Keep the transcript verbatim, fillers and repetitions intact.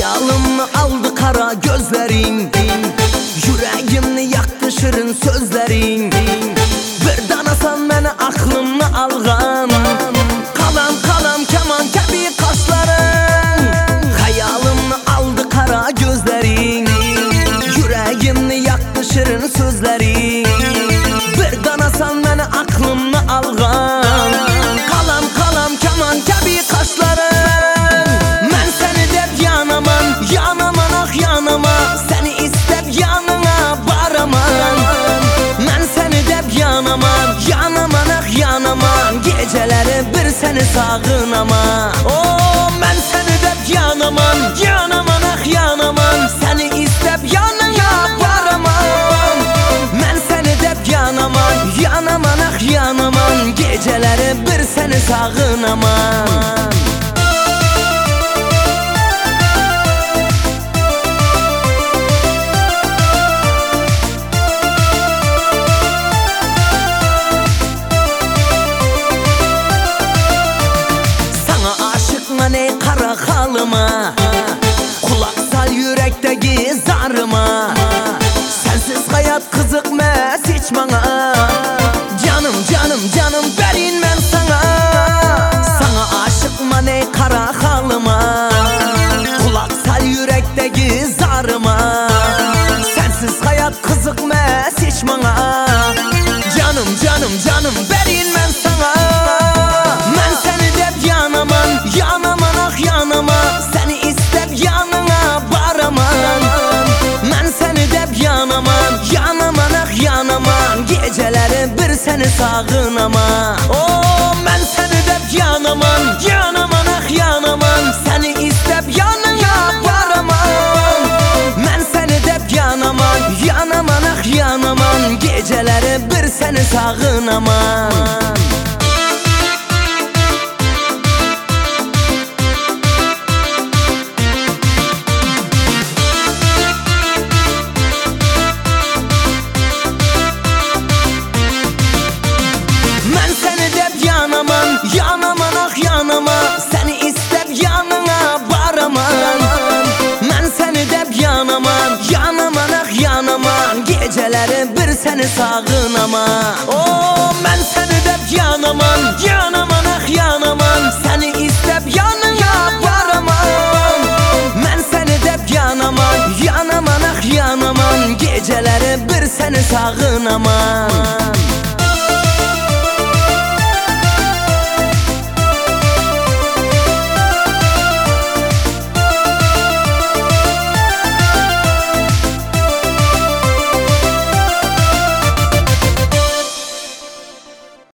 Hayalımı aldı kara gözlerin, yüreğimni yaktı şirin sözlerin. Birden asan beni aklımla algan, kalam kalam keman kebi kaşların. Hayalımı aldı kara gözlerin, yüreğimni yaktı şirin sözlerin. Birden asan beni aklımla algan, kalam kalam keman kebi kaşların. Ben seni dep yanaman, yanaman ah yanama, seni istep yanına varaman. Ben seni dep yanaman, yanaman ah yanaman, geceleri bir seni sağınama. Oh, ben seni dep yanaman, yanaman ah yanaman, seni istep yanına varaman. Ben seni dep yanaman, yanaman ah yanaman, geceleri bir seni sağınaman. Ne kara halıma, kulak sal yürekteki zarıma. Sensiz hayat kızıkmaz hiç bana. Canım canım canım verin ben sana. Sana aşıkma ne kara halıma, kulak sal yürekteki zarıma. Sensiz hayat kızıkmaz hiç bana. Canım canım canım verin ben sana. Ben seni dep yanaman, yanaman ah yanama, seni istep yanına varaman. Ben seni dep yanaman, yanaman ah yanaman, geceleri bir seni sağınama. Oh, ben seni dep yanaman, yanaman ah yanaman, seni istep yanına varaman. Ben seni dep yanaman, yanaman ah yanaman, geceleri bir seni sağınaman. Yanaman ah yanama, seni istep yanına varaman. Ben seni dep yanaman, yanaman ah yanaman, geceleri bir seni sağınama. Oh, ben seni dep yanaman, yanaman ah yanaman, seni istep yanına varaman. Ben seni dep yanaman, yanaman ah yanaman, geceleri bir seni sağınaman.